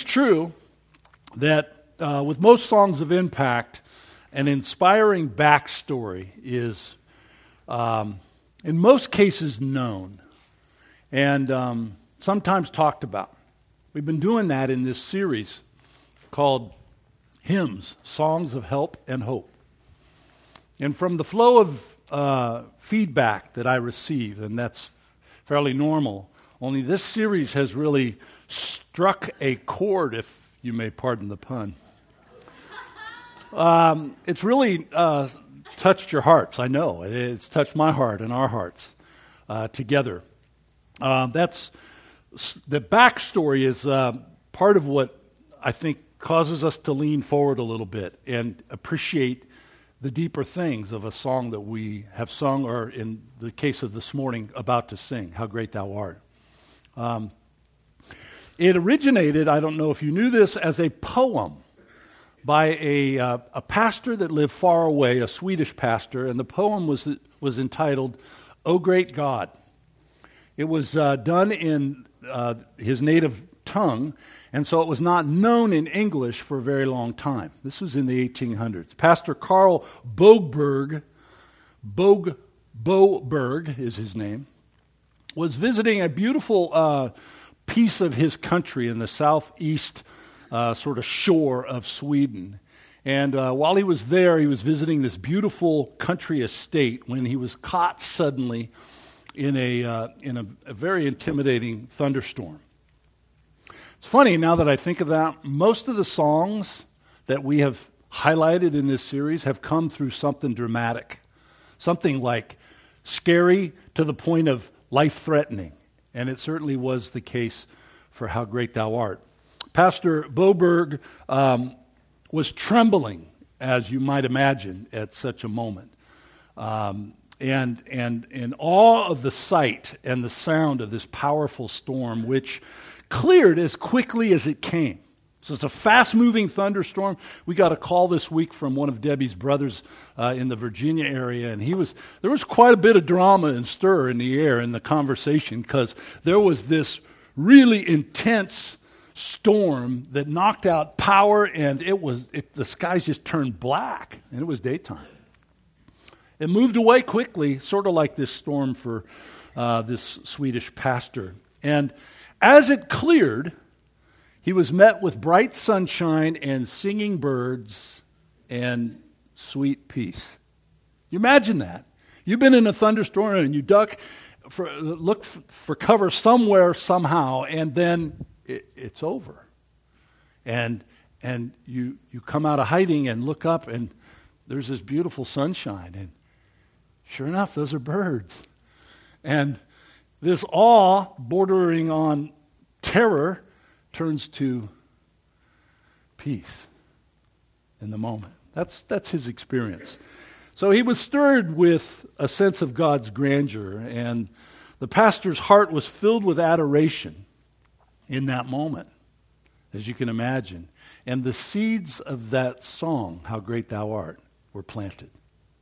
true that with most songs of impact, an inspiring backstory is, in most cases, known and sometimes talked about. We've been doing that in this series called Hymns, Songs of Help and Hope. And from the flow of feedback that I receive, and that's fairly normal, only this series has really struck a chord, if you may pardon the pun. It's really touched your hearts, I know. It's touched my heart and our hearts together. The backstory is part of what I think causes us to lean forward a little bit and appreciate the deeper things of a song that we have sung, or in the case of this morning, about to sing, How Great Thou Art. It originated, I don't know if you knew this, as a poem by a pastor that lived far away, a Swedish pastor, and the poem was entitled, O Great God. It was done in his native tongue, and so it was not known in English for a very long time. This was in the 1800s. Pastor Carl Boberg is his name, was visiting a beautiful piece of his country in the southeast sort of shore of Sweden. And while he was there, he was visiting this beautiful country estate when he was caught suddenly in a very intimidating thunderstorm. It's funny, now that I think of that, most of the songs that we have highlighted in this series have come through something dramatic, something like scary to the point of life-threatening, and it certainly was the case for How Great Thou Art. Pastor Boberg was trembling, as you might imagine, at such a moment, and in awe of the sight and the sound of this powerful storm, which cleared as quickly as it came. So it's a fast-moving thunderstorm. We got a call this week from one of Debbie's brothers in the Virginia area, and there was quite a bit of drama and stir in the air in the conversation, because there was this really intense storm that knocked out power, and the skies just turned black, and it was daytime. It moved away quickly, sort of like this storm for this Swedish pastor. And as it cleared, he was met with bright sunshine and singing birds and sweet peace. You imagine that. You've been in a thunderstorm and you look for cover somewhere, somehow, and then it's over. And you come out of hiding and look up, and there's this beautiful sunshine. And sure enough, those are birds. And this awe bordering on terror turns to peace in the moment. That's his experience. So he was stirred with a sense of God's grandeur, and the pastor's heart was filled with adoration in that moment, as you can imagine. And the seeds of that song, How Great Thou Art, were planted.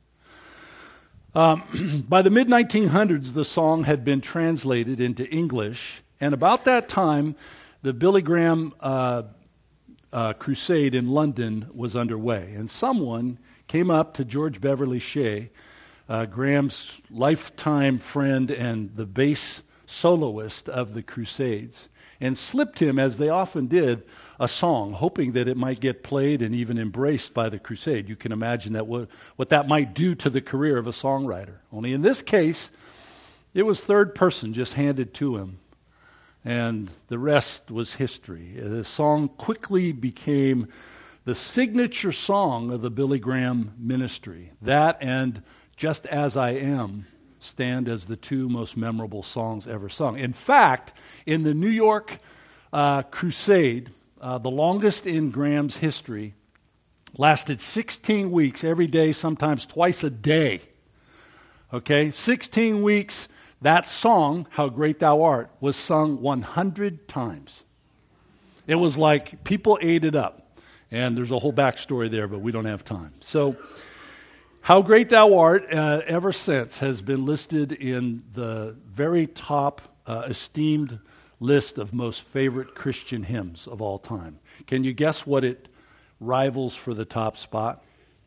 By the mid-1900s, the song had been translated into English, and about that time, the Billy Graham crusade in London was underway. And someone came up to George Beverly Shea, Graham's lifetime friend and the bass soloist of the Crusades, and slipped him, as they often did, a song, hoping that it might get played and even embraced by the crusade. You can imagine that what that might do to the career of a songwriter. Only in this case, it was third person just handed to him, and the rest was history. The song quickly became the signature song of the Billy Graham ministry. That and Just As I Am stand as the two most memorable songs ever sung. In fact, in the New York crusade, the longest in Graham's history, lasted 16 weeks, every day, sometimes twice a day. Okay, 16 weeks, that song, How Great Thou Art, was sung 100 times. It was like people ate it up. And there's a whole backstory there, but we don't have time. So, How Great Thou Art, ever since, has been listed in the very top esteemed list of most favorite Christian hymns of all time. Can you guess what it rivals for the top spot?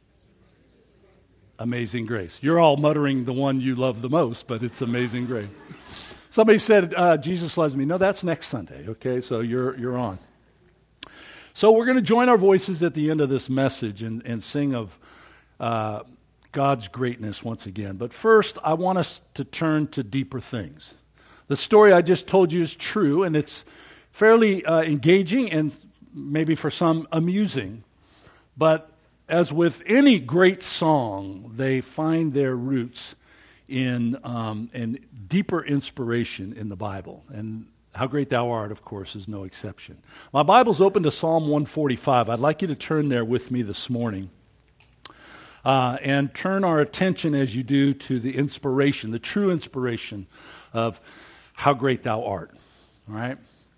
Amazing Grace. You're all muttering the one you love the most, but it's Amazing Grace. Somebody said, Jesus loves me. No, that's next Sunday, okay? So you're on. So we're going to join our voices at the end of this message and sing of God's greatness once again. But first, I want us to turn to deeper things. The story I just told you is true, and it's fairly engaging and maybe for some amusing. But as with any great song, they find their roots in deeper inspiration in the Bible. And How Great Thou Art, of course, is no exception. My Bible's open to Psalm 145. I'd like you to turn there with me this morning. And turn our attention as you do to the inspiration, the true inspiration of How Great Thou Art. All right?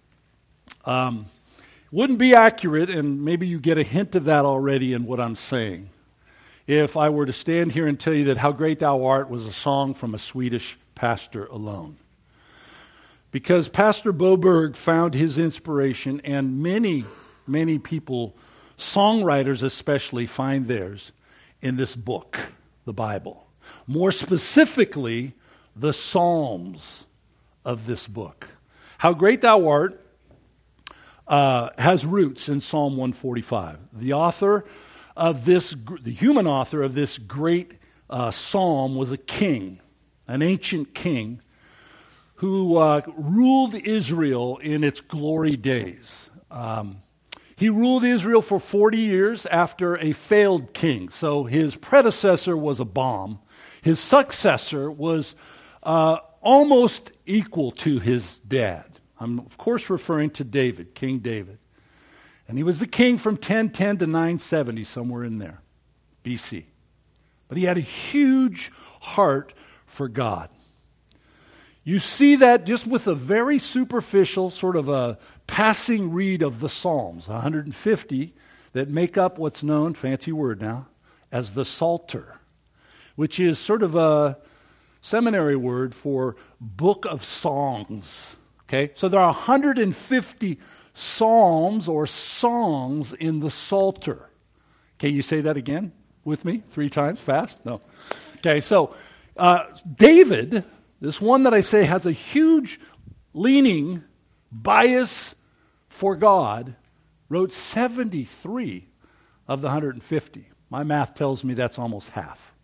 Wouldn't be accurate, and maybe you get a hint of that already in what I'm saying, if I were to stand here and tell you that How Great Thou Art was a song from a Swedish pastor alone. Because Pastor Bo Berg found his inspiration, and many, many people, songwriters especially, find theirs in this book, the Bible. More specifically, the Psalms of this book. How Great Thou Art has roots in Psalm 145. The author of this, the human author of this great psalm was a king, an ancient king, who ruled Israel in its glory days. He ruled Israel for 40 years after a failed king. So his predecessor was a bomb. His successor was almost equal to his dad. I'm, of course, referring to David, King David. And he was the king from 1010 to 970, somewhere in there, BC. But he had a huge heart for God. You see that just with a very superficial, sort of a passing read of the Psalms, 150, that make up what's known, fancy word now, as the Psalter, which is sort of a seminary word for book of songs. Okay, so there are 150 psalms or songs in the Psalter. Can you say that again with me 3 times fast? No. Okay, so David, this one that I say has a huge leaning, bias for God, wrote 73 of the 150. My math tells me that's almost half.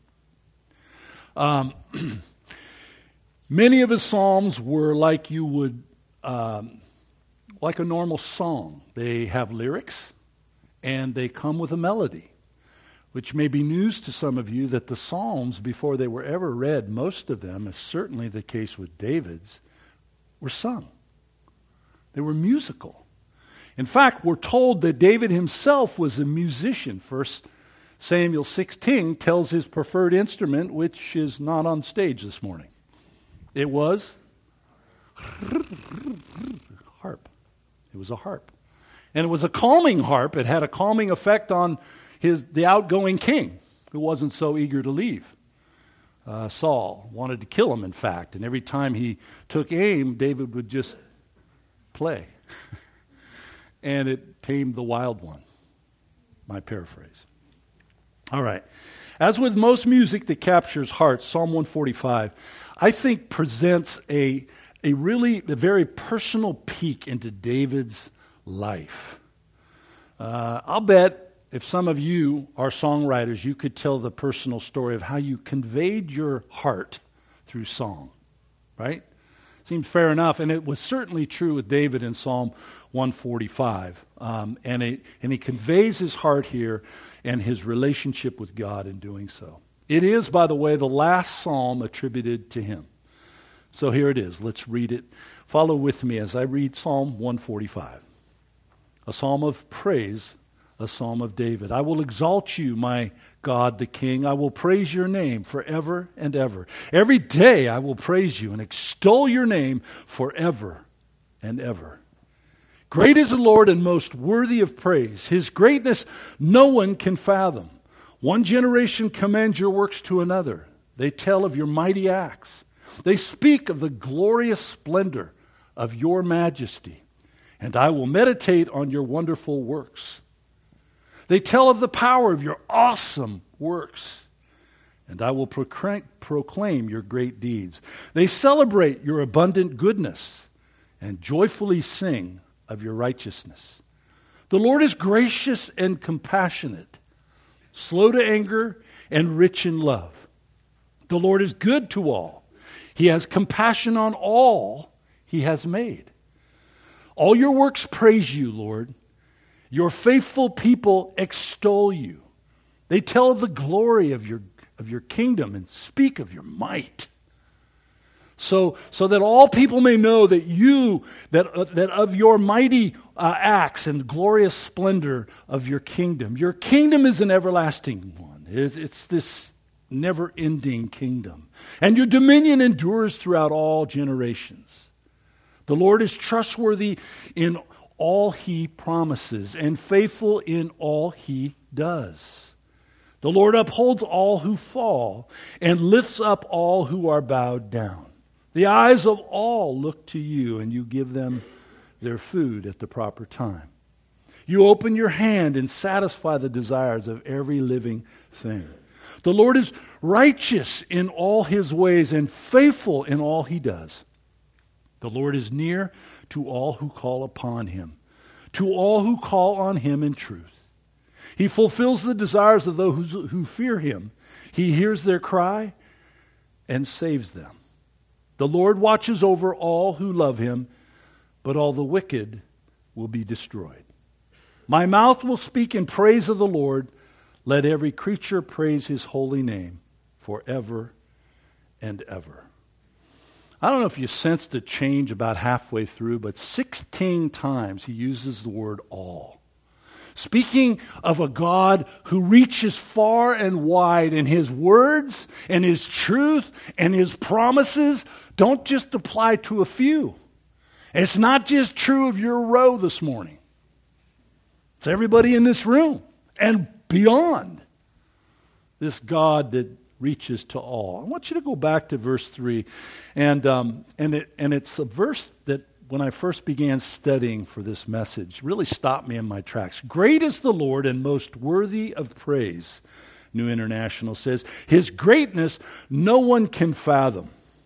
Many of his psalms were like you would, like a normal song. They have lyrics, and they come with a melody, which may be news to some of you that the psalms, before they were ever read, most of them, as certainly the case with David's, were sung. They were musical. In fact, we're told that David himself was a musician. 1 Samuel 16 tells his preferred instrument, which is not on stage this morning. It was harp. It was a harp. And it was a calming harp. It had a calming effect on the outgoing king, who wasn't so eager to leave. Saul wanted to kill him, in fact. And every time he took aim, David would just play. And it tamed the wild one. My paraphrase. All right. As with most music that captures hearts, Psalm 145, I think presents a very personal peek into David's life. I'll bet if some of you are songwriters, you could tell the personal story of how you conveyed your heart through song, right? Seems fair enough, and it was certainly true with David in Psalm 145. And he conveys his heart here and his relationship with God in doing so. It is, by the way, the last psalm attributed to him. So here it is. Let's read it. Follow with me as I read Psalm 145. A psalm of praise, a psalm of David. I will exalt you, my God the King. I will praise your name forever and ever. Every day I will praise you and extol your name forever and ever. Great is the Lord and most worthy of praise. His greatness no one can fathom. One generation commends your works to another. They tell of your mighty acts. They speak of the glorious splendor of your majesty, and I will meditate on your wonderful works. They tell of the power of your awesome works, and I will proclaim your great deeds. They celebrate your abundant goodness and joyfully sing of your righteousness. The Lord is gracious and compassionate, slow to anger and rich in love. The Lord is good to all. He has compassion on all he has made. All your works praise you, Lord. Your faithful people extol you. They tell of the glory of your kingdom and speak of your might. So that all people may know that that of your mighty acts and glorious splendor of your kingdom. Your kingdom is an everlasting one. It's this never-ending kingdom. And your dominion endures throughout all generations. The Lord is trustworthy in all he promises and faithful in all he does. The Lord upholds all who fall and lifts up all who are bowed down. The eyes of all look to you, and you give them their food at the proper time. You open your hand and satisfy the desires of every living thing. The Lord is righteous in all his ways and faithful in all he does. The Lord is near to all who call upon him, to all who call on him in truth. He fulfills the desires of those who fear him. He hears their cry and saves them. The Lord watches over all who love him, but all the wicked will be destroyed. My mouth will speak in praise of the Lord. Let every creature praise his holy name forever and ever. I don't know if you sensed a change about halfway through, but 16 times he uses the word all. Speaking of a God who reaches far and wide, and his words and his truth and his promises don't just apply to a few. It's not just true of your row this morning. It's everybody in this room and beyond. This God that reaches to all. I want you to go back to verse 3, and it's a verse that when I first began studying for this message really stopped me in my tracks. Great is the Lord and most worthy of praise, New International says. His greatness no one can fathom.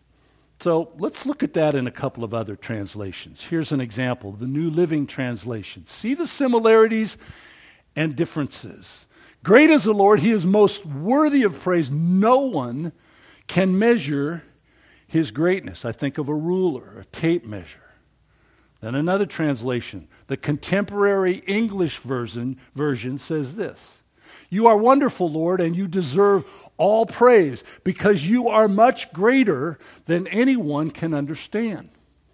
So let's look at that in a couple of other translations. Here's an example, the New Living Translation. See the similarities and differences. Great is the Lord, he is most worthy of praise. No one can measure his greatness. I think of a ruler, a tape measure. Then another translation, the contemporary English version says this: You are wonderful, Lord, and you deserve all praise because you are much greater than anyone can understand.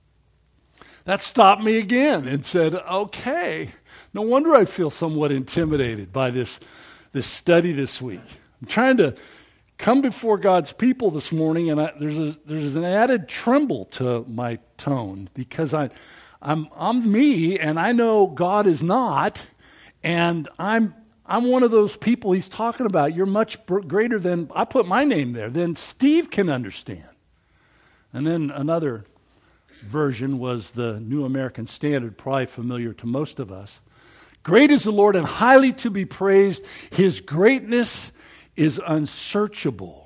That stopped me again and said, okay, no wonder I feel somewhat intimidated by this study this week. I'm trying to come before God's people this morning, and there's an added tremble to my tone because I'm me, and I know God is not, and I'm one of those people he's talking about. You're much greater than, I put my name there, than Steve can understand. And then another version was the New American Standard, probably familiar to most of us. Great is the Lord and highly to be praised. His greatness is unsearchable.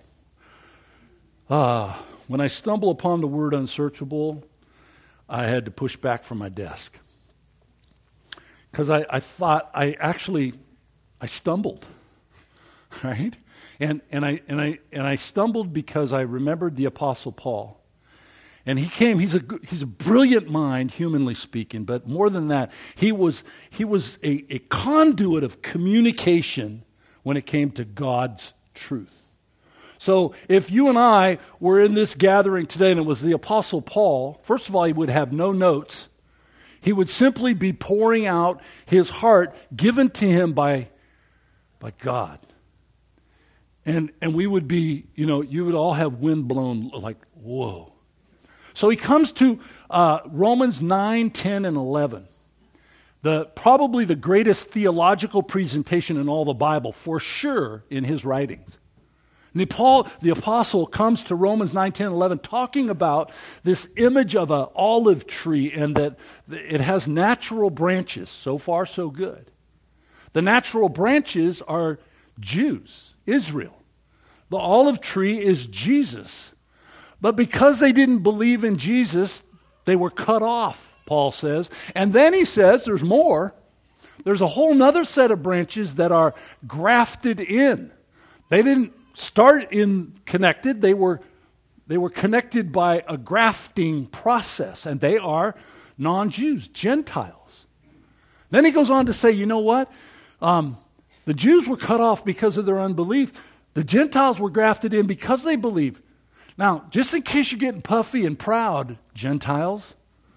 When I stumble upon the word unsearchable, I had to push back from my desk. Because I thought I stumbled, right? And I stumbled because I remembered the Apostle Paul. And he's a brilliant mind, humanly speaking, but more than that, he was a conduit of communication when it came to God's truth. So if you and I were in this gathering today and it was the Apostle Paul, first of all, he would have no notes. He would simply be pouring out his heart given to him by God. And we would be, you would all have wind blown like, whoa. So he comes to Romans 9, 10, and 11. Probably the greatest theological presentation in all the Bible, for sure, in his writings. And Paul, the apostle, comes to Romans 9, 10, 11, talking about this image of an olive tree and that it has natural branches. So far, so good. The natural branches are Jews, Israel. The olive tree is Jesus. But because they didn't believe in Jesus, they were cut off, Paul says. And then he says, there's more. There's a whole other set of branches that are grafted in. They didn't start in connected. They were connected by a grafting process, and they are non-Jews, Gentiles. Then he goes on to say, you know what? The Jews were cut off because of their unbelief. The Gentiles were grafted in because they believe. Now, just in case you're getting puffy and proud, Gentiles,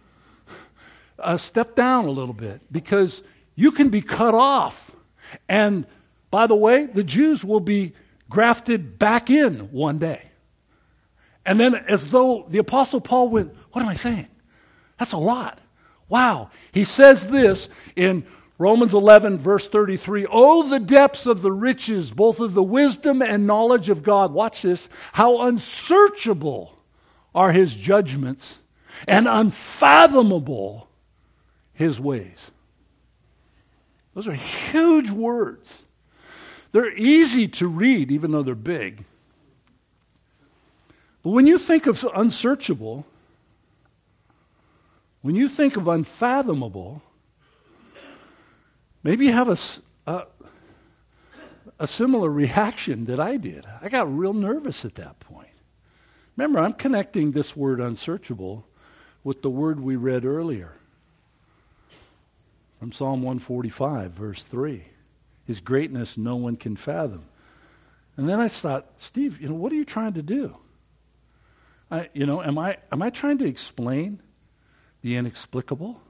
step down a little bit, because you can be cut off. And by the way, the Jews will be grafted back in one day. And then as though the Apostle Paul went, what am I saying? That's a lot. Wow. He says this in Romans 11, verse 33, "Oh, the depths of the riches, both of the wisdom and knowledge of God." Watch this. "How unsearchable are his judgments and unfathomable his ways." Those are huge words. They're easy to read, even though they're big. But when you think of unsearchable, when you think of unfathomable, maybe you have a similar reaction that I did. I got real nervous at that point. Remember, I'm connecting this word unsearchable with the word we read earlier from Psalm 145, verse 3. His greatness no one can fathom. And then I thought, Steve, what are you trying to do? Am I trying to explain the inexplicable?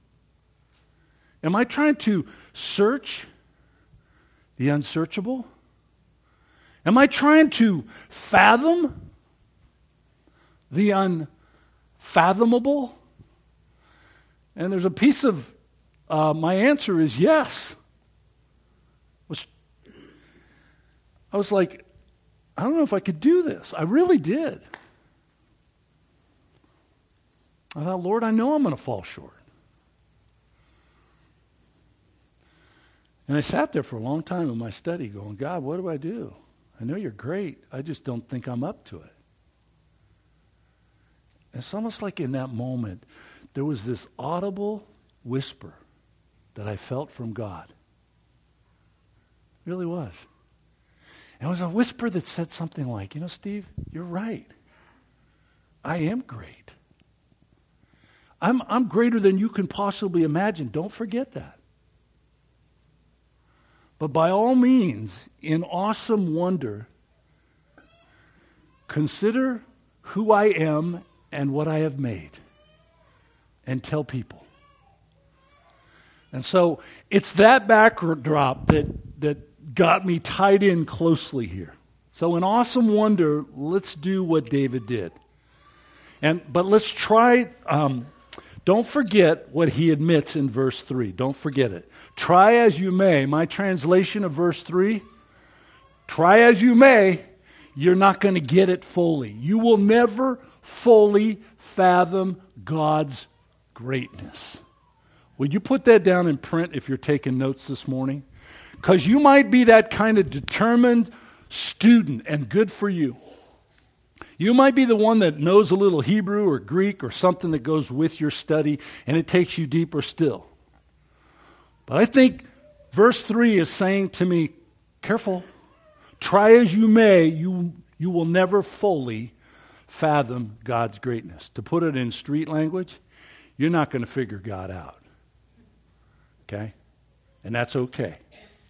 Am I trying to search the unsearchable? Am I trying to fathom the unfathomable? And there's a piece of my answer is yes. I was like, I don't know if I could do this. I really did. I thought, Lord, I know I'm going to fall short. And I sat there for a long time in my study going, God, what do I do? I know you're great. I just don't think I'm up to it. It's almost like in that moment, there was this audible whisper that I felt from God. It really was. And it was a whisper that said something like, Steve, you're right. I am great. I'm greater than you can possibly imagine. Don't forget that. But by all means, in awesome wonder, consider who I am and what I have made, and tell people. And so it's that backdrop that got me tied in closely here. So in awesome wonder, let's do what David did. But let's try, don't forget what he admits in verse 3. Don't forget it. Try as you may, my translation of verse 3, try as you may, you're not going to get it fully. You will never fully fathom God's greatness. Would you put that down in print if you're taking notes this morning? Because you might be that kind of determined student, and good for you. You might be the one that knows a little Hebrew or Greek or something that goes with your study, and it takes you deeper still. But I think verse 3 is saying to me, careful, try as you may, you will never fully fathom God's greatness. To put it in street language, you're not going to figure God out. Okay? And that's okay.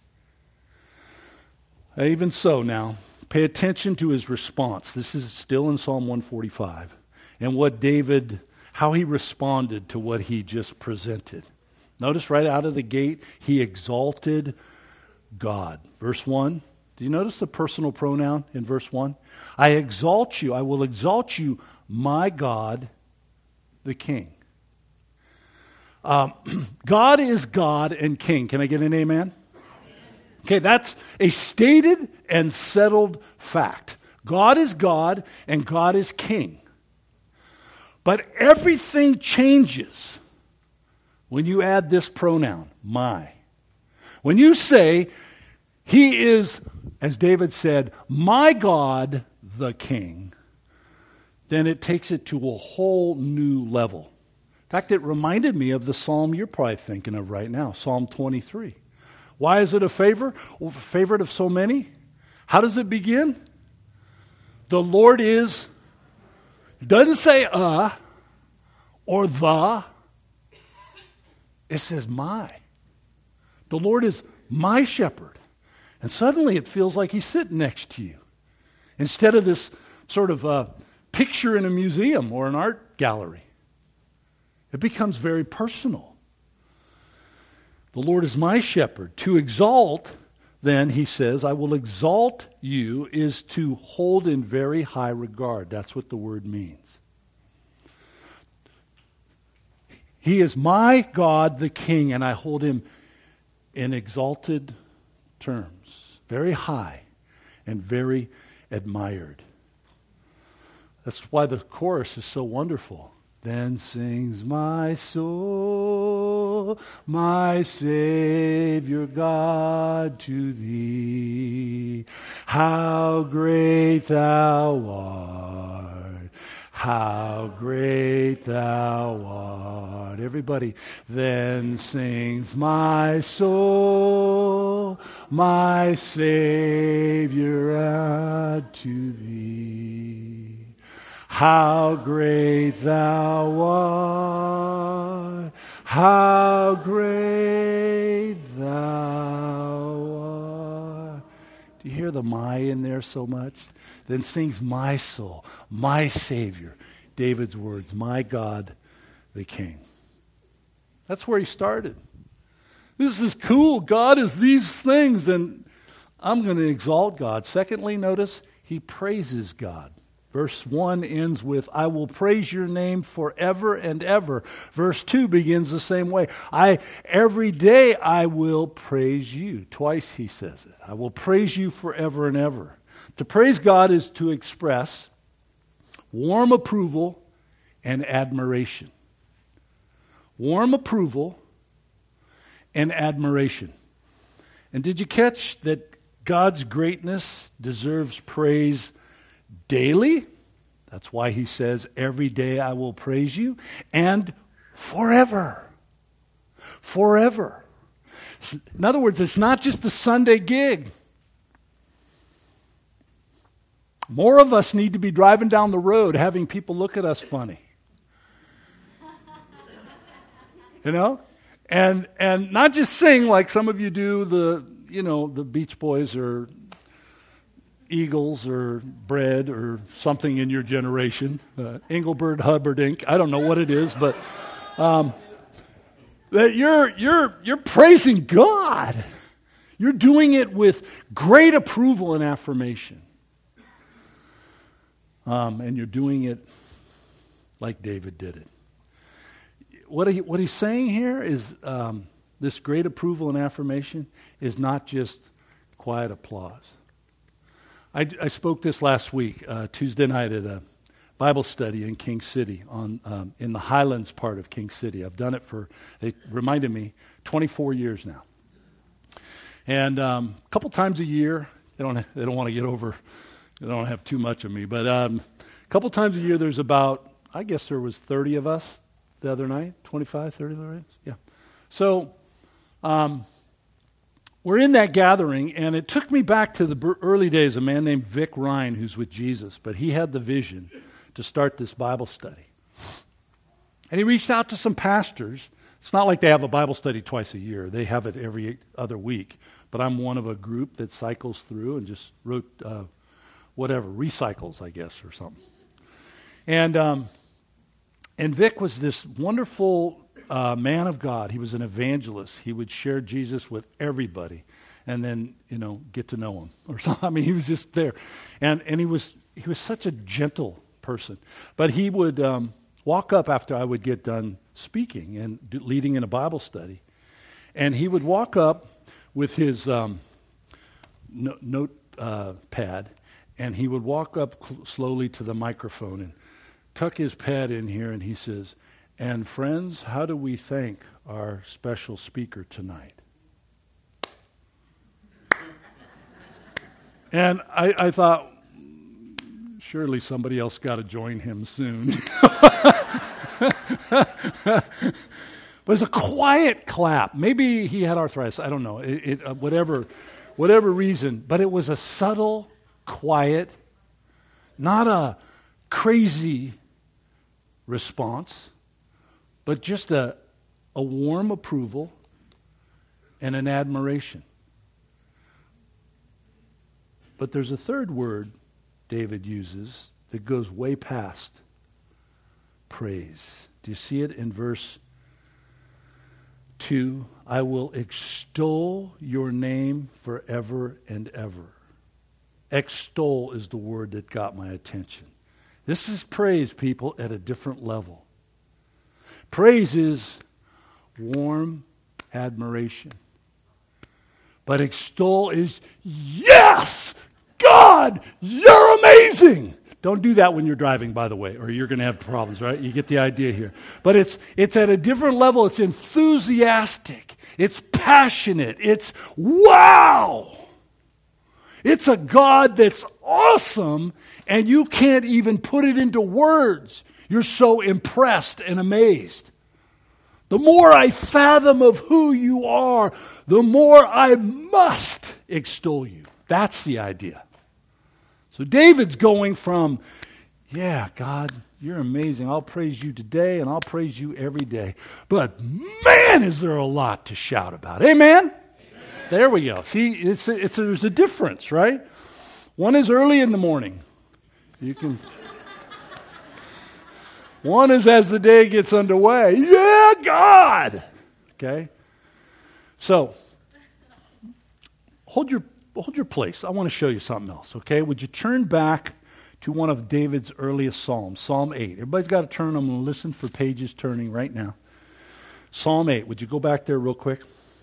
Even so now, pay attention to his response. This is still in Psalm 145. And what David, how he responded to what he just presented. Notice right out of the gate, he exalted God. Verse 1, do you notice the personal pronoun in verse 1? I exalt you, I will exalt you, my God, the King. God is God and King. Can I get an amen? Okay, that's a stated and settled fact. God is God and God is king. But everything changes when you add this pronoun, my. When you say, he is, as David said, my God, the king, then it takes it to a whole new level. In fact, it reminded me of the psalm you're probably thinking of right now, Psalm 23. Why is it a favorite of so many? How does it begin? The Lord is, it doesn't say or the, it says my. The Lord is my shepherd. And suddenly it feels like he's sitting next to you. Instead of this sort of picture in a museum or an art gallery. It becomes very personal. The Lord is my shepherd. To exalt, then, he says, I will exalt you, is to hold in very high regard. That's what the word means. He is my God, the King, and I hold him in exalted terms. Very high and very admired. That's why the chorus is so wonderful. Then sings my soul, my Savior God, to thee. How great thou art, how great thou art. Everybody, then sings my soul, my Savior God, to thee. How great thou art, how great thou art. Do you hear the my in there so much? Then sings my soul, my Savior. David's words, my God, the King. That's where he started. This is cool. God is these things, and I'm going to exalt God. Secondly, notice, he praises God. Verse 1 ends with, I will praise your name forever and ever. Verse 2 begins the same way. Every day I will praise you. Twice he says it. I will praise you forever and ever. To praise God is to express warm approval and admiration. Warm approval and admiration. And did you catch that God's greatness deserves praise daily? That's why he says, every day I will praise you, and forever. Forever. In other words, it's not just a Sunday gig. More of us need to be driving down the road having people look at us funny. You know? And not just sing like some of you do the Beach Boys or Eagles or Bread or something in your generation, Engelbert Humperdinck. I don't know what it is, but that you're praising God. You're doing it with great approval and affirmation, and you're doing it like David did it. What he's saying here is this great approval and affirmation is not just quiet applause. I spoke this last week, Tuesday night at a Bible study in King City, in the Highlands part of King City. I've done it it reminded me, 24 years now. And a couple times a year, they don't want to get over, they don't have too much of me, but a couple times a year there's about, I guess there was 30 of us the other night, 25, 30, right? Yeah. So, we're in that gathering, and it took me back to the early days, a man named Vic Ryan, who's with Jesus, but he had the vision to start this Bible study. And he reached out to some pastors. It's not like they have a Bible study twice a year. They have it every other week. But I'm one of a group that cycles through and just wrote recycles, I guess, or something. And Vic was this wonderful man of God. He was an evangelist. He would share Jesus with everybody and then, get to know him or something. I mean, he was just there. And he was such a gentle person. But he would walk up after I would get done speaking and leading in a Bible study. And he would walk up with his notepad, and he would walk up slowly to the microphone and tuck his pad in here, and he says, "And friends, how do we thank our special speaker tonight?" And I thought, surely somebody else got to join him soon. But it's a quiet clap. Maybe he had arthritis. I don't know. Whatever reason. But it was a subtle, quiet, not a crazy response, but just a warm approval and an admiration. But there's a third word David uses that goes way past praise. Do you see it in verse 2? I will extol your name forever and ever. Extol is the word that got my attention. This is praise, people, at a different level. Praise is warm admiration. But extol is, yes, God, you're amazing. Don't do that when you're driving, by the way, or you're going to have problems, right? You get the idea here. But it's at a different level. It's enthusiastic. It's passionate. It's wow. It's a God that's awesome, and you can't even put it into words. You're so impressed and amazed. The more I fathom of who you are, the more I must extol you. That's the idea. So David's going from, yeah, God, you're amazing. I'll praise you today and I'll praise you every day. But man, is there a lot to shout about. Amen? Amen. There we go. See, there's a difference, right? One is early in the morning. One is as the day gets underway. Yeah, God! Okay? So, hold your place. I want to show you something else, okay? Would you turn back to one of David's earliest Psalms, Psalm 8. Everybody's got to turn. I'm going to listen for pages turning right now. Psalm 8. Would you go back there real quick?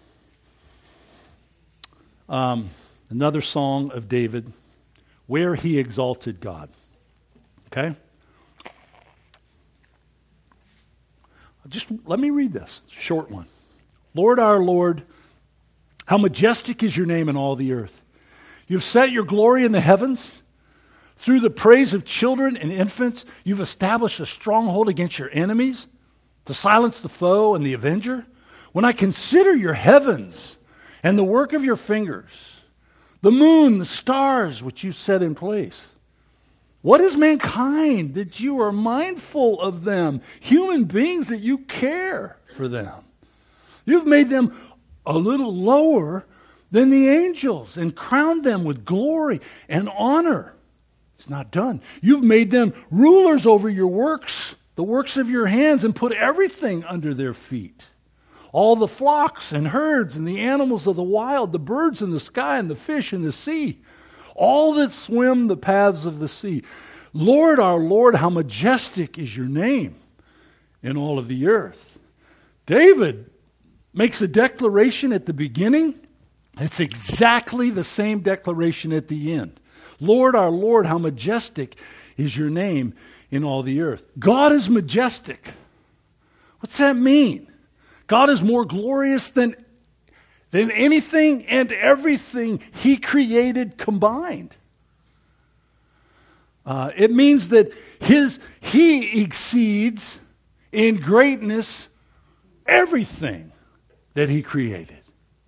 Another song of David, where he exalted God. Okay? Just let me read this. It's a short one. Lord, our Lord, how majestic is your name in all the earth. You've set your glory in the heavens. Through the praise of children and infants, you've established a stronghold against your enemies to silence the foe and the avenger. When I consider your heavens and the work of your fingers, the moon, the stars which you've set in place, what is mankind that you are mindful of them? Human beings that you care for them. You've made them a little lower than the angels and crowned them with glory and honor. It's not done. You've made them rulers over your works, the works of your hands, and put everything under their feet. All the flocks and herds and the animals of the wild, the birds in the sky and the fish in the sea, all that swim the paths of the sea. Lord, our Lord, how majestic is your name in all of the earth. David makes a declaration at the beginning. It's exactly the same declaration at the end. Lord, our Lord, how majestic is your name in all the earth. God is majestic. What's that mean? God is more glorious than anything and everything he created combined. It means that he exceeds in greatness everything that he created.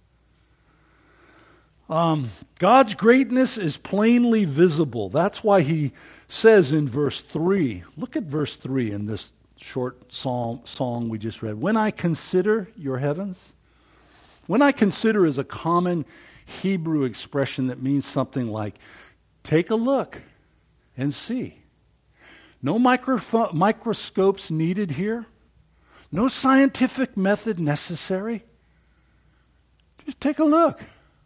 God's greatness is plainly visible. That's why he says in verse 3, look at verse 3 in this short song we just read. When I consider your heavens. When I consider is a common Hebrew expression that means something like, take a look and see. No microscopes needed here. No scientific method necessary. Just take a look.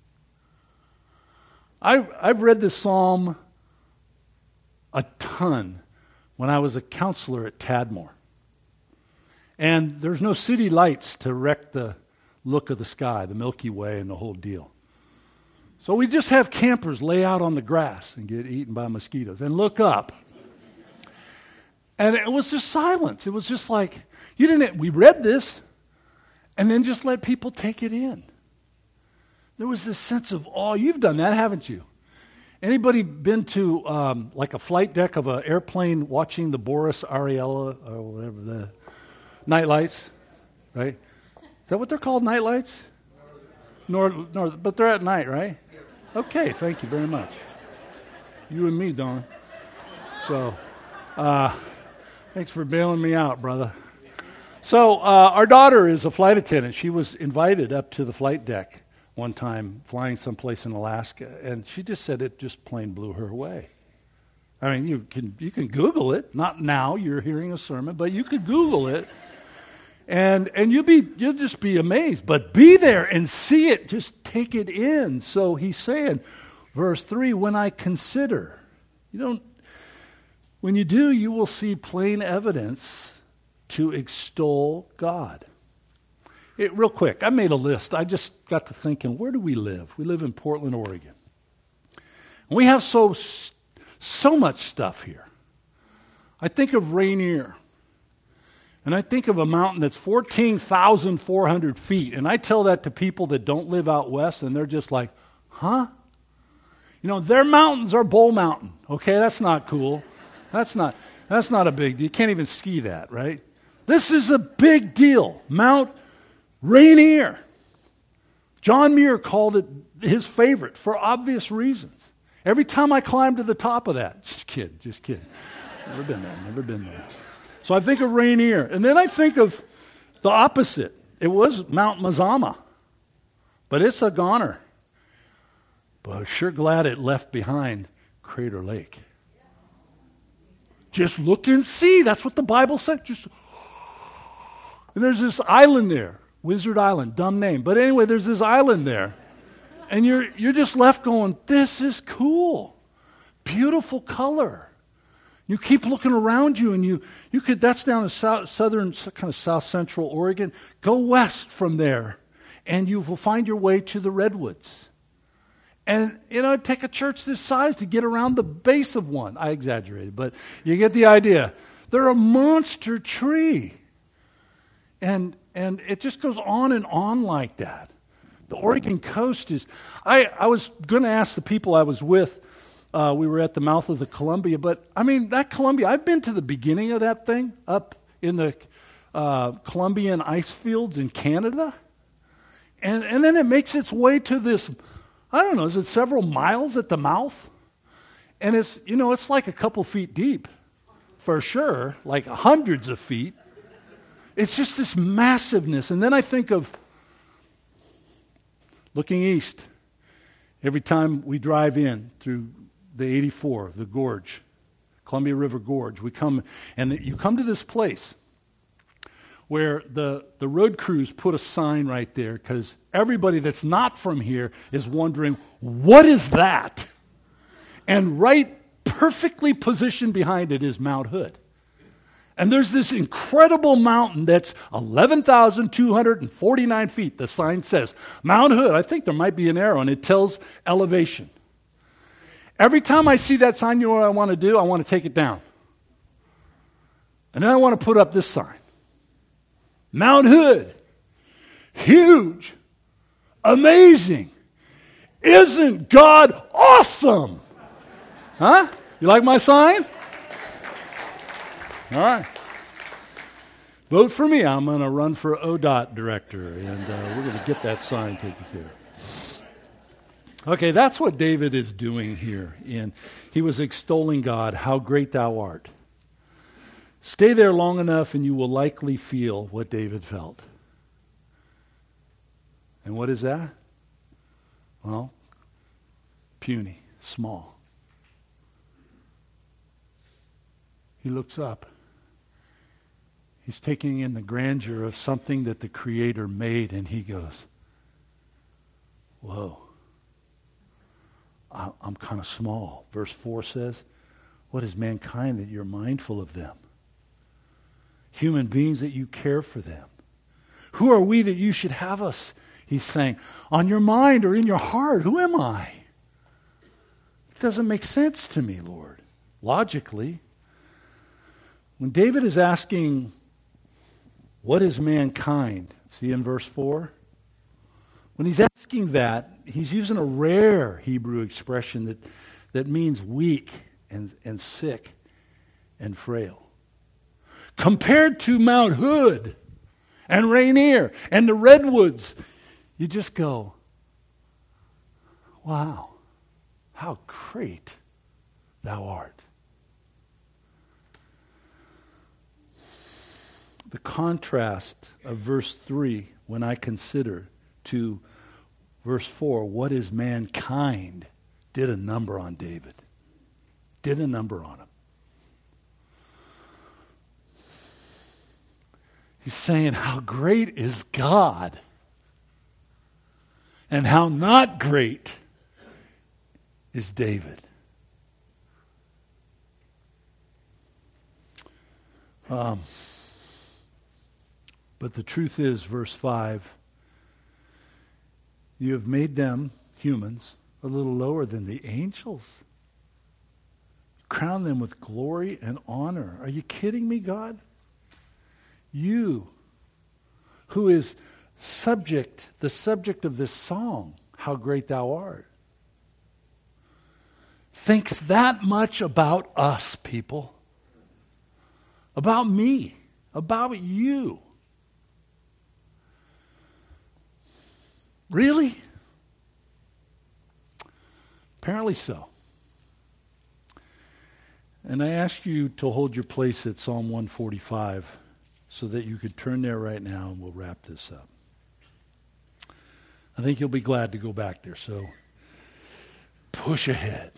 I've read this psalm a ton when I was a counselor at Tadmor. And there's no city lights to wreck the look of the sky, the Milky Way and the whole deal. So we just have campers lay out on the grass and get eaten by mosquitoes and look up. And it was just silence. It was just like, we read this and then just let people take it in. There was this sense of awe. You've done that, haven't you? Anybody been to like a flight deck of an airplane watching the Boris Ariella or whatever, the night lights, right? Is that what they're called, night lights? But they're at night, right? Okay, thank you very much. You and me, Don. So, thanks for bailing me out, brother. So, our daughter is a flight attendant. She was invited up to the flight deck one time, flying someplace in Alaska, and she just said it just plain blew her away. I mean, you can Google it. Not now, you're hearing a sermon, but you could Google it. And you'll just be amazed. But be there and see it. Just take it in. So he's saying, verse 3, when I consider, when you do, you will see plain evidence to extol God. Real quick, I made a list. I just got to thinking, where do we live? We live in Portland, Oregon. And we have so much stuff here. I think of Rainier. And I think of a mountain that's 14,400 feet. And I tell that to people that don't live out west, and they're just like, huh? Their mountains are Bull Mountain. Okay, that's not cool. That's not a big deal. You can't even ski that, right? This is a big deal. Mount Rainier. John Muir called it his favorite for obvious reasons. Every time I climb to the top of that, just kidding. Never been there. So I think of Rainier. And then I think of the opposite. It was Mount Mazama. But it's a goner. But I'm sure glad it left behind Crater Lake. Just look and see. That's what the Bible said. And there's this island there. Wizard Island. Dumb name. But anyway, there's this island there. And you're just left going, this is cool. Beautiful color. You keep looking around you, and you could, that's down in southern, kind of south central Oregon. Go west from there, and you will find your way to the Redwoods. And, it'd take a church this size to get around the base of one. I exaggerated, but you get the idea. They're a monster tree. And it just goes on and on like that. The Oregon coast is, I was going to ask the people I was with, we were at the mouth of the Columbia, but that Columbia, I've been to the beginning of that thing up in the Columbian ice fields in Canada. And then it makes its way to this, I don't know, is it several miles at the mouth? And it's, it's like a couple feet deep, for sure, like hundreds of feet. It's just this massiveness. And then I think of looking east. Every time we drive in through the 84, the gorge, Columbia River Gorge, we come, and you come to this place where the road crews put a sign right there because everybody that's not from here is wondering, what is that? And right perfectly positioned behind it is Mount Hood. And there's this incredible mountain that's 11,249 feet, the sign says. Mount Hood, I think there might be an arrow, and it tells elevation. Every time I see that sign, you know what I want to do? I want to take it down. And then I want to put up this sign. Mount Hood, huge, amazing. Isn't God awesome? Huh? You like my sign? All right. Vote for me. I'm going to run for ODOT director, and we're going to get that sign taken care of. Okay, that's what David is doing here. And he was extolling God, how great thou art. Stay there long enough and you will likely feel what David felt. And what is that? Well, puny, small. He looks up. He's taking in the grandeur of something that the Creator made, and he goes, whoa, I'm kind of small. Verse 4 says, what is mankind that you're mindful of them? Human beings that you care for them. Who are we that you should have us He's saying, on your mind or in your heart, who am I? It doesn't make sense to me, Lord, logically. When David is asking, what is mankind? See in verse 4? When he's asking that, he's using a rare Hebrew expression that means weak and sick and frail. Compared to Mount Hood and Rainier and the Redwoods, you just go, wow, how great thou art. The contrast of verse 3, when I consider, to verse 4, what is mankind, did a number on David. Did a number on him. He's saying, how great is God? And how not great is David. But the truth is, verse 5, you have made them, humans, a little lower than the angels. Crown them with glory and honor. Are you kidding me, God? You, who is the subject of this song, How Great Thou Art, thinks that much about us, people. About me. About you. Really? Apparently so. And I ask you to hold your place at Psalm 145 so that you could turn there right now and we'll wrap this up. I think you'll be glad to go back there, so push ahead.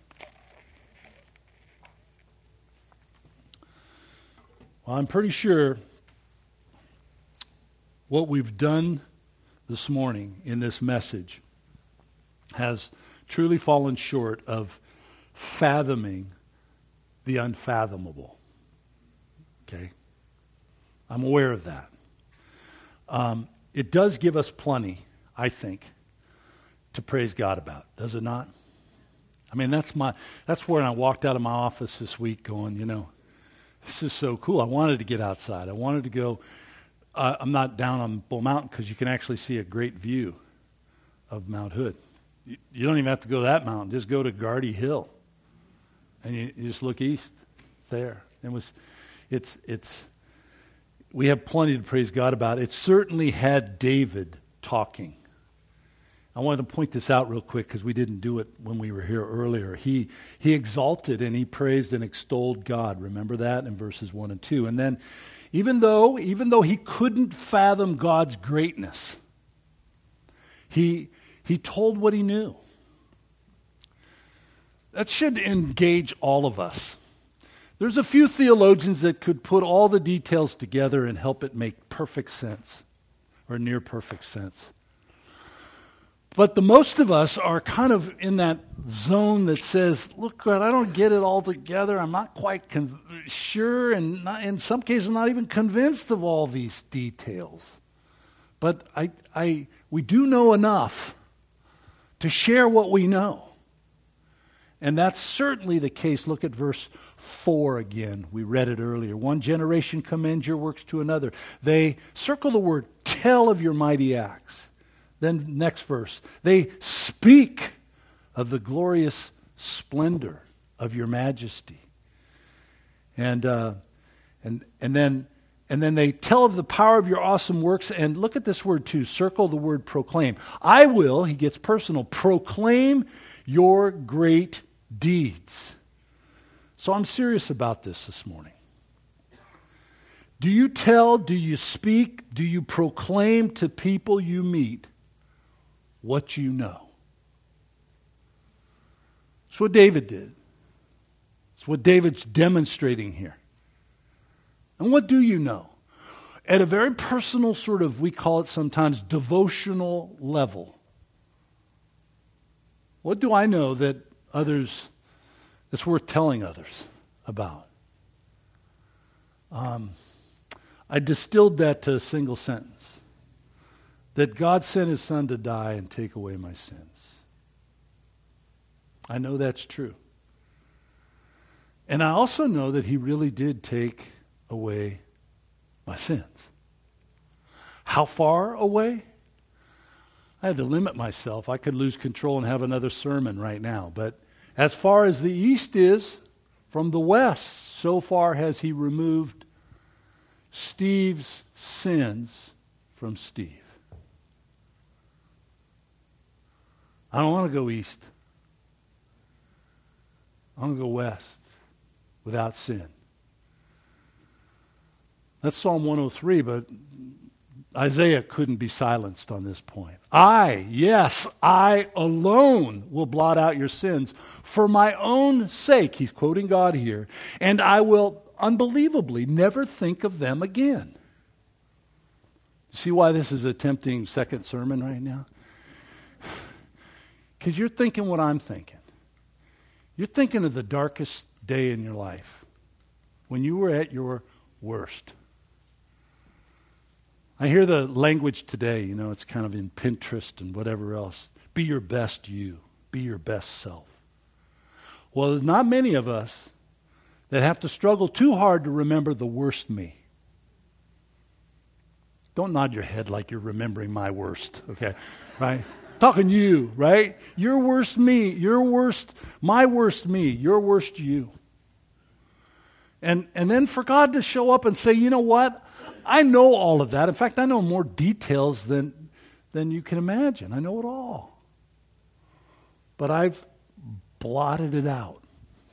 Well, I'm pretty sure what we've done this morning in this message has truly fallen short of fathoming the unfathomable. Okay? I'm aware of that. It does give us plenty, I think, to praise God about, does it not? I mean, that's where I walked out of my office this week going, this is so cool. I wanted to get outside. I wanted to go. I'm not down on Bull Mountain because you can actually see a great view of Mount Hood. You don't even have to go that mountain. Just go to Gardy Hill, and you just look east. It's there. We have plenty to praise God about. It certainly had David talking. I wanted to point this out real quick because we didn't do it when we were here earlier. He exalted and he praised and extolled God. Remember that in verses 1 and 2. And then even though he couldn't fathom God's greatness, he told what he knew. That should engage all of us. There's a few theologians that could put all the details together and help it make perfect sense, or near perfect sense. But the most of us are kind of in that zone that says, look, God, I don't get it all together. I'm not quite sure, and in some cases not even convinced of all these details. But we do know enough to share what we know. And that's certainly the case. Look at verse 4 again. We read it earlier. One generation commends your works to another. They circle the word, tell of your mighty acts. Then next verse, they speak of the glorious splendor of your majesty. And then they tell of the power of your awesome works. And look at this word too, circle the word proclaim. I will, he gets personal, proclaim your great deeds. So I'm serious about this morning. Do you tell, do you speak, do you proclaim to people you meet what you know? It's what David did. It's what David's demonstrating here. And what do you know? At a very personal sort of, we call it sometimes devotional level. What do I know that's worth telling others about? I distilled that to a single sentence. that God sent his Son to die and take away my sins. I know that's true. And I also know that he really did take away my sins. How far away? I had to limit myself. I could lose control and have another sermon right now. But as far as the east is from the west, so far has he removed Steve's sins from Steve. I don't want to go east. I want to go west without sin. That's Psalm 103, but Isaiah couldn't be silenced on this point. I alone will blot out your sins for my own sake. He's quoting God here. And I will unbelievably never think of them again. See why this is a tempting second sermon right now? Because you're thinking what I'm thinking. You're thinking of the darkest day in your life, when you were at your worst. I hear the language today, it's kind of in Pinterest and whatever else. Be your best you. Be your best self. Well, there's not many of us that have to struggle too hard to remember the worst me. Don't nod your head like you're remembering my worst, okay? Right? Talking you, right? Your worst me, my worst me, your worst you. And then for God to show up and say, you know what? I know all of that. In fact, I know more details than you can imagine. I know it all. But I've blotted it out.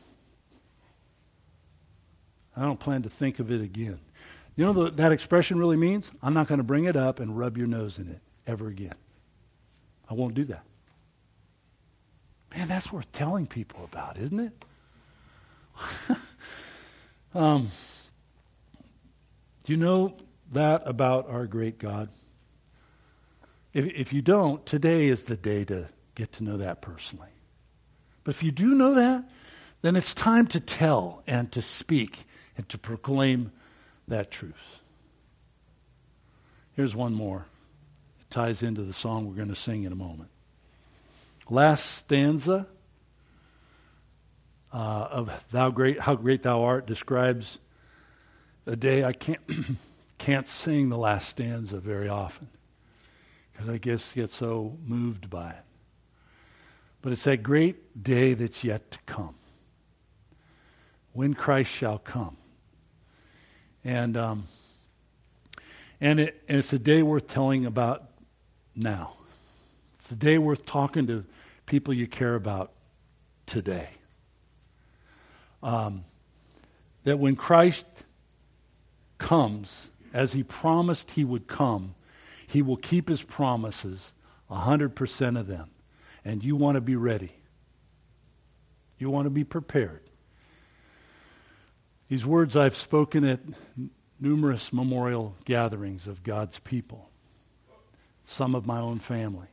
I don't plan to think of it again. You know what that expression really means? I'm not going to bring it up and rub your nose in it ever again. I won't do that. Man, that's worth telling people about, isn't it? Do you know that about our great God? If you don't, today is the day to get to know that personally. But if you do know that, then it's time to tell and to speak and to proclaim that truth. Here's one more. It ties into the song we're going to sing in a moment. Last stanza of How Great Thou Art describes a day. I can't sing the last stanza very often because I get so moved by it. But it's that great day that's yet to come, when Christ shall come. And it's a day worth telling about now. It's a day worth talking to people you care about today. That when Christ comes, as he promised he would come, he will keep his promises, 100% of them. And you want to be ready. You want to be prepared. These words I've spoken at numerous memorial gatherings of God's people, some of my own family.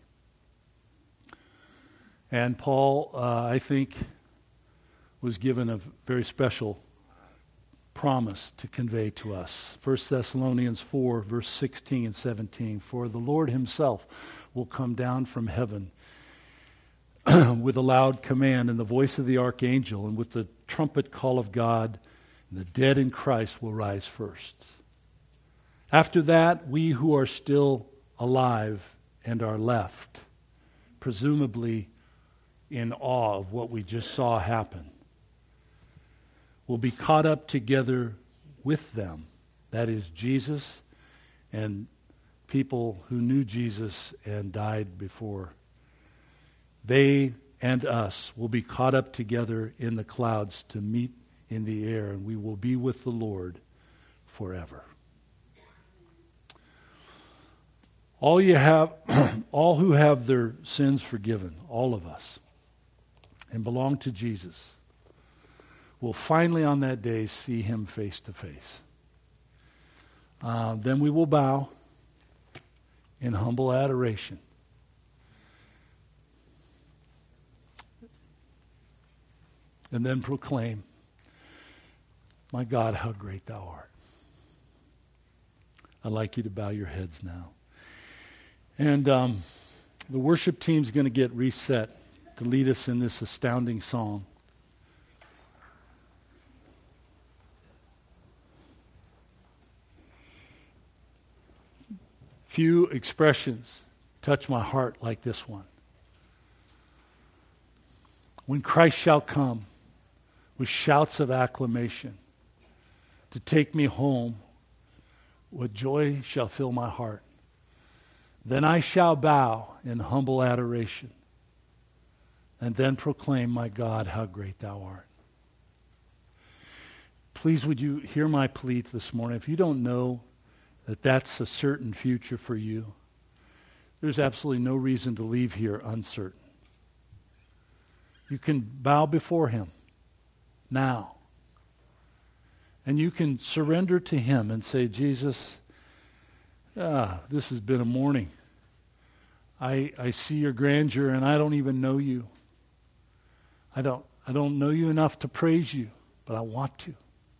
And Paul, I think, was given a very special promise to convey to us. 1 Thessalonians 4, verse 16 and 17. For the Lord himself will come down from heaven with a loud command and the voice of the archangel and with the trumpet call of God, and the dead in Christ will rise first. After that, we who are still alive and are left, presumably in awe of what we just saw happen, will be caught up together with them. That is Jesus and people who knew Jesus and died before. They and us will be caught up together in the clouds to meet in the air, and we will be with the Lord forever. All who have their sins forgiven, all of us, and belong to Jesus, will finally on that day see him face to face. Then we will bow in humble adoration. And then proclaim, my God, how great thou art. I'd like you to bow your heads now. And the worship team's going to get reset to lead us in this astounding song. Few expressions touch my heart like this one. When Christ shall come with shouts of acclamation to take me home, with joy shall fill my heart. Then I shall bow in humble adoration and then proclaim, my God, how great thou art. Please, would you hear my plea this morning? If you don't know that that's a certain future for you, there's absolutely no reason to leave here uncertain. You can bow before him now. And you can surrender to him and say, Jesus, this has been a morning. I see your grandeur and I don't even know you. I don't know you enough to praise you, but I want to.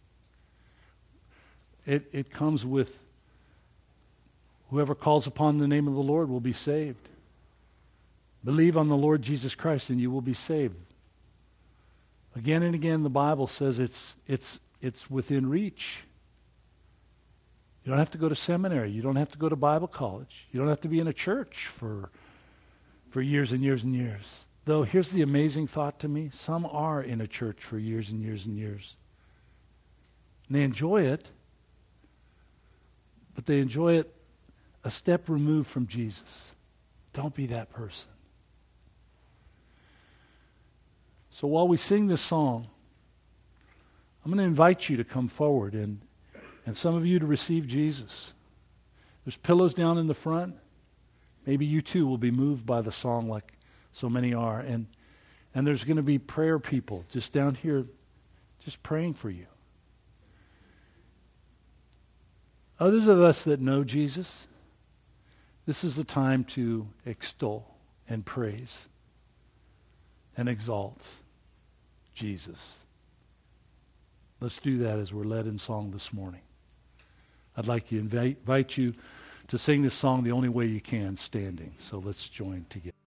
It comes with whoever calls upon the name of the Lord will be saved. Believe on the Lord Jesus Christ and you will be saved. Again and again the Bible says it's within reach. You don't have to go to seminary. You don't have to go to Bible college. You don't have to be in a church for years and years and years. Though here's the amazing thought to me. Some are in a church for years and years and years. And they enjoy it, but they enjoy it a step removed from Jesus. Don't be that person. So while we sing this song, I'm going to invite you to come forward and some of you to receive Jesus. There's pillows down in the front. Maybe you too will be moved by the song like so many are. And there's going to be prayer people just down here just praying for you. Others of us that know Jesus, this is the time to extol and praise and exalt Jesus. Let's do that as we're led in song this morning. I'd like to invite you to sing this song the only way you can, standing. So let's join together.